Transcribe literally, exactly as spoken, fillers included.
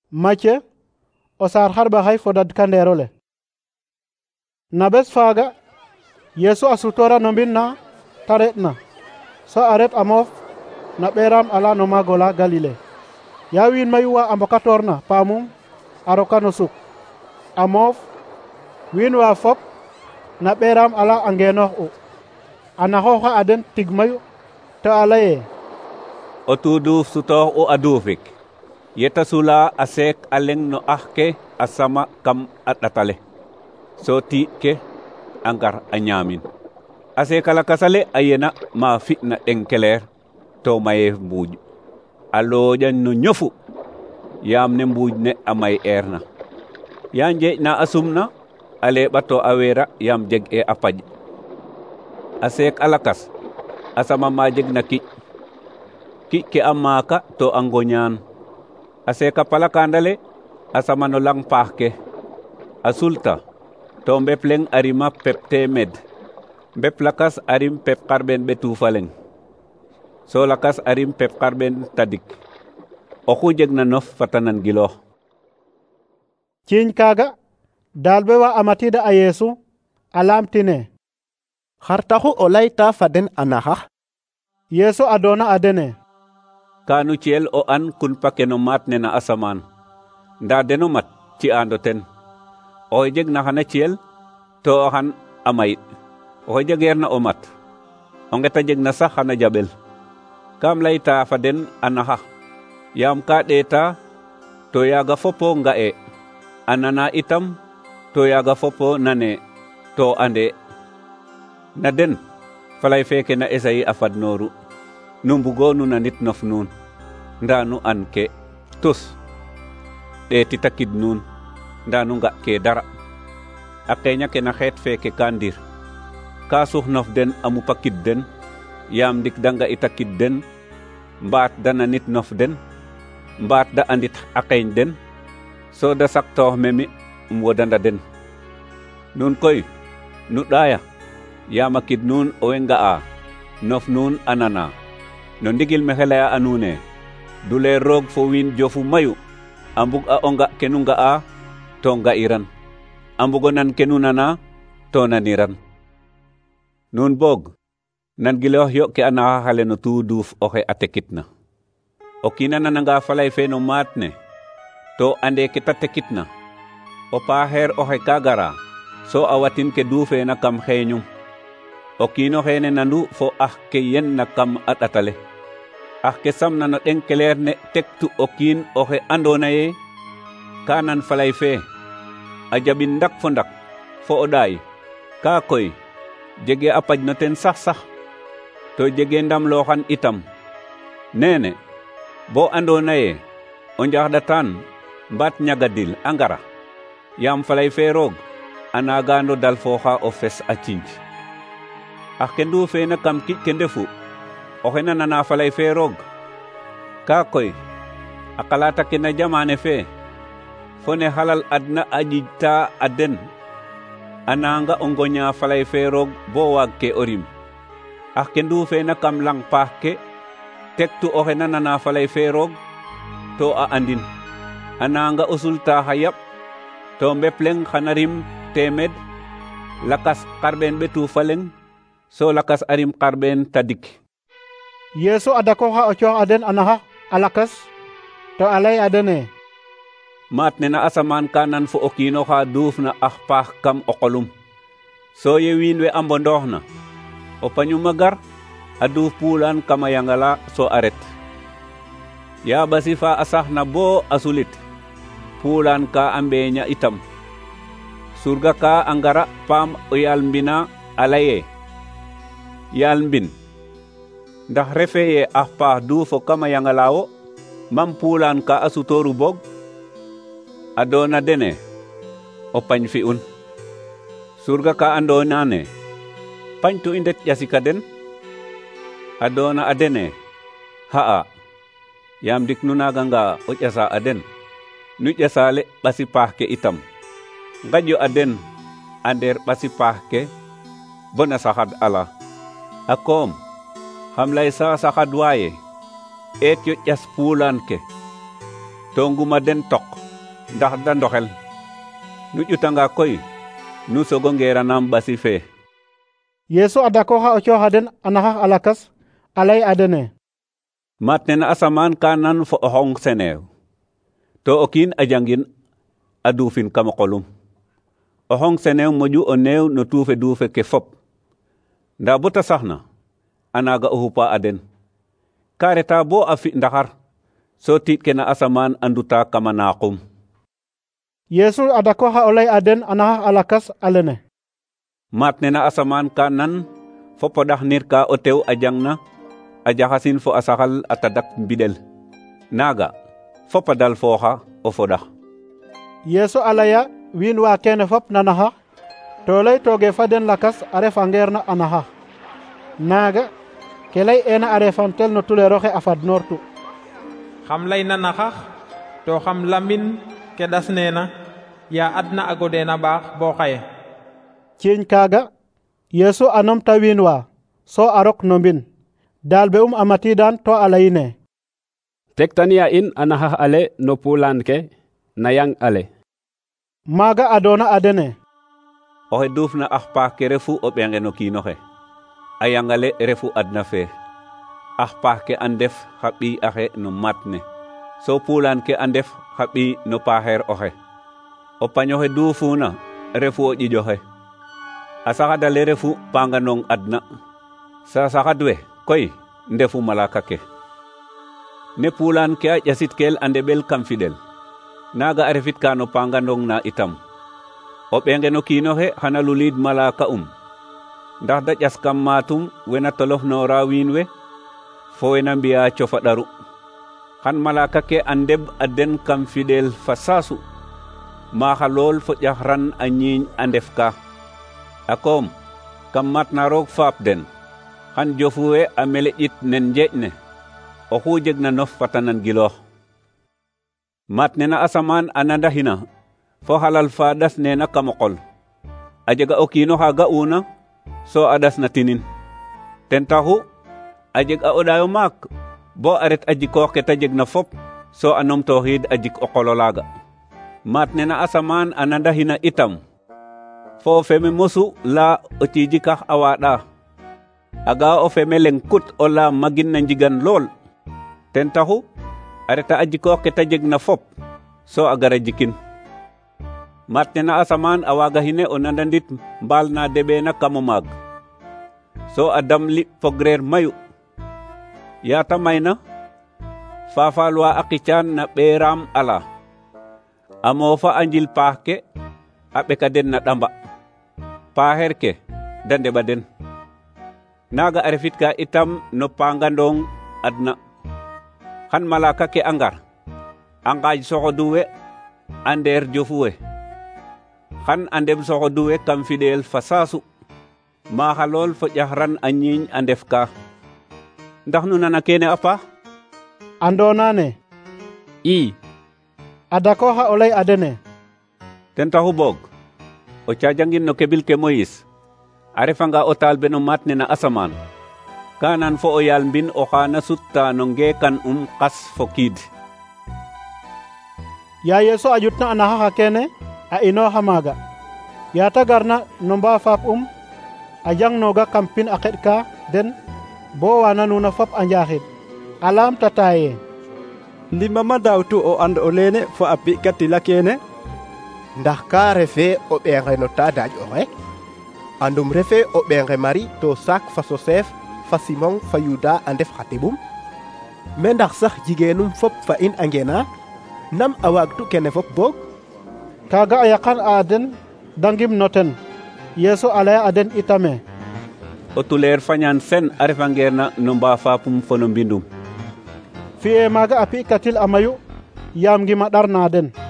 Macce o sar harba hay fodad kanderole. Na bes faga Yesu asutora nombinna taretna so aret amof na beram ala no magola Galile. Yawin mayuwa ambokatorna pamum arokano suk. Amof winwa fop na beram ala angeno u. Anahoha aden tigmayu to alaye. Otuduf sutor o adufik. Yeta sula asek aleng no ahke asama kam atatale. So ti ke angkar anyamin. Ase kala kasale ayena ma fitna enkeler to maye mbuj. Alo jan no nyofu yam ne mbuj ne amay erna. Yanje na asumna ale bato awera yam jeg e apaj. Ase alakas asama ma jeg na ki ki ke amaka to angonyan. Ase kapala kandale asama no lang pahke. Asulta to mbepleng arima pepte med. Mbep lakas arim pep karben betu faleng. So lakas arim pep karben tadik. Oku jeg na nof fatanan gilo. Cin kaga dalbewa amatida a Yesu alam tine. Hartahu olaita faden anaha. Yesu adona adene. Kanu ciel o an kun pakeno mat nena asaman. Nda deno mat ci andoten. O jeg na hana ciel to han amait. O jeg erna omat. Ongeta jeg na sa hana jabel. Kam laita faden anaha. Yam ka deta to yaga fopo nga e. Anana itam to yaga fopo nane to ande. Na den falay feke na esay afad noru. Numbugo nu na nit nof nun. Ndanu anke tus. De titakid nun. Ndanu nga ke dara. Akenya ke na het feke kandir. Kasuh nof den amu pakid den. Yam dik danga itakid den. Mbaat da na nit nof den. Mbaat da andit akain den. So da sakto memi mwodanda den. Nun koy. Nudaya. Yamakid nun owenga a. Nof nun anana. No ndigil mehelaya anune. Dule rog fo win jofu mayu. Ambug a onga kenunga a. Tonga iran. Ambugonan kenunana. Tonaniran. Nun bog. Nan giloh yo ke anaha hale no tuduf oke atekitna. Okina na nanga falay fe no matne. To ande kita tekitna. O paher oke kagara. So awatin ke dufe na kam henyum. Okino hene nandu fo ah ke yen na kam atatale. Ah ke sam na no enkeler ne tektu okin oke andona ye. Kanan falay fe. Ajabindak fondak. Fo oday. Kakoy. Jege apaj no ten sah sah. To jege ndam lohan itam. Nene. Bo andona ye. Onjah datan. Mbat nyagadil angara. Yam falay fe rog. Anagando dalfoha ofes achinch. Ah kendu fe na kam kit kendefu. Okena na nafalay fe rog. Kakoy. Akalata kina jamane fe. Fone halal adna ajita aden. Ananga ongonya falay fe rog bo wag ke orim. Ah kendu fe na kam lang pahke. Tektu okena na nafalay fe rog. To a andin. Ananga usulta hayap. To mbepleng khanarim temed. Lakas karben betu faleng. So lakas arim karben tadik. Yesu adakoha ocho aden anaha alakas. To alay adene. Mat nena asaman kanan fo okino ha duf na ahpah kam okolum. So ye winwe ambondohna. O panyumagar aduf pulan kamayangala so aret. Ya basifa asah na bo asulit. Pulan ka ambenya itam. Surga ka anggara pam uyalmbina alaye. Yalmbin. Dah refeye ahpah du fo kamayangalawo. Mampulan ka asutoru bog. Adona dene. O panfiun. Surga ka andonane. Pantu indet yasika den. Adona adene. Haa. Yam diknunaga nga ojasa aden. Nujasale basipah ke itam. Ngajo aden. Ander basipah ke. Bona sahad ala. Akom. Hamlay sa sakadwaye. Et yot yas pulan ke. to nguma den tok ndax da ndoxel nu ƴutanga koy nu sogo ngeeranam ɓasi fe. Yesu a dakoxa o cooxa den a naxax a lakas a lay a dene: maat nena asamaan ka nan fo o xong seneew to o kiin a jangin a duufin kam o qolum. o xong seneew moƴu o neew no tuufe duufe ke fop nda bota saxna a naaga o xupa a den ka reta bo a fi ndaxar so tiit ke na asamaan a nduta kama naaqum. Yesu a dakoxa o lay a den a naxax a lakas a lene: maat nena asamaan ka nan fo poɗax nir ka o tew a jangna a jaxasin fo a saxal a tadak mbiɗel naaga fop a dal fooxa o foɗax. Yesu a laya wiin wa kene fop na naxax to lay tooge fa den lakas a refa ngeerna a naxax naaga ke lay ena a refantel no tuleeroxe a fadnoortu. xam lay na naxax to xam lamin ke ɗas neena ya adna a godeena baax bo xaye. ciiñ kaaga Yesu a numta wiin wa so a rok no mbin daal be um a matiidan to a layine: tektaniya in a naxax ale no puulaan ke na yang ale. maaga a doona a dene: oxe duufna ax paax ke refu o ɓenge no kiinoxe a yangale refu adna fe ax paax ke a ndef xa ɓiy axe no maat ne so puulaan ke a ndef xa ɓiy no paaxeer oxe. o pañoxe duufuna refu o ƴiƴoxe a saxadale refu panganong adna sa saxad we koy ndefu malaka ke. ne puulaan ke a ƴasitkel a ndeɓel kam fiɗel naaga a refit ka no panganong na itam o ɓenge no kiinoxe xana luliid malaka um ndax da ƴas kam maatum wena tolof noora wiin we fo wena mbiya cofa ɗaru xan malaka ke a ndeɓ a den kam fiɗel fa saasu maaxa lool fo ƴaxran a ñiiñ a ndef ka a koom kam matna roog faap den xan jofuwe a mele ƴit nen njeeƴ ne oxu jeg na nof fatanan giloox. maat nena asamaan a nandaxina fo xalal fa ɗas neena kam o qol a jega o kiino xa ga'una so a ɗas na tinin ten taxu a jeg a oɗayo maak bo a ret a jikoox ke ta jeg na fop so a numtooxiid a jik o qolo laaga. maat nena asamaan a nandaxina itam fo o feme mosu la o ciijikax a waaɗa a ga'a o feme leng kut o la magin na njigan lool ten taxu a reta a jikoox ke ta jeg na fop so a gara jikin. maat nena asamaan a waaga xine o nandandit mbaal na deɓeena kam o maag so a dam liɓ fogreer mayu yaata mayna faafaalwa a qicaan na ɓeeraam ala a moofa a njil paax ke a ɓeka den na ɗamba paaxeer ke da ndeɓa den naaga a refit ka itam no paangandong adna xan malaka ke a ngar a ngaaj soxoduwe a ndeer jofuwe xan a ndem soxoduwe kam fiɗeel fa saasu maaxa lool fo ƴaxran a ñiiñ a ndef ka. ndax nu nana kene a paax? andoona ne i a dakoxa o lay a dene: ten taxu boog o caajangin no kebil ke Moyis a refanga o taal be no maat ne na asamaan kanan fo o yaal mbin oxa na sutta no ngeekan um qas fo kiid. ya Yesu a ƴutna a naxaxa kene a inooxa maaga yaata garna no mbaa faap um a jangnooga kam pin a xeɗ ka den bo waana nuuna fop a njaaxid a laamtata ye: ndimama daawtu o and o leene fo a pi ka tila kene ndax ka refe o ɓeenge no ta daaƴ oxe andum refe o ɓeenge Mari to Sak fa Sosef fa Simon fa Yuda a ndef xa teɓum me ndax sax jigeenum fop fa in a ngena nam a waagtu kene fop boog? kaaga a yaqan a den da ngim no ten. Yesu a laya a den itame: o tuleer fañaan sen a refangeerna no mbaa faapum fo no mbindum fi'e maaga a pi'katil a mayu yaam ngima ɗarna den.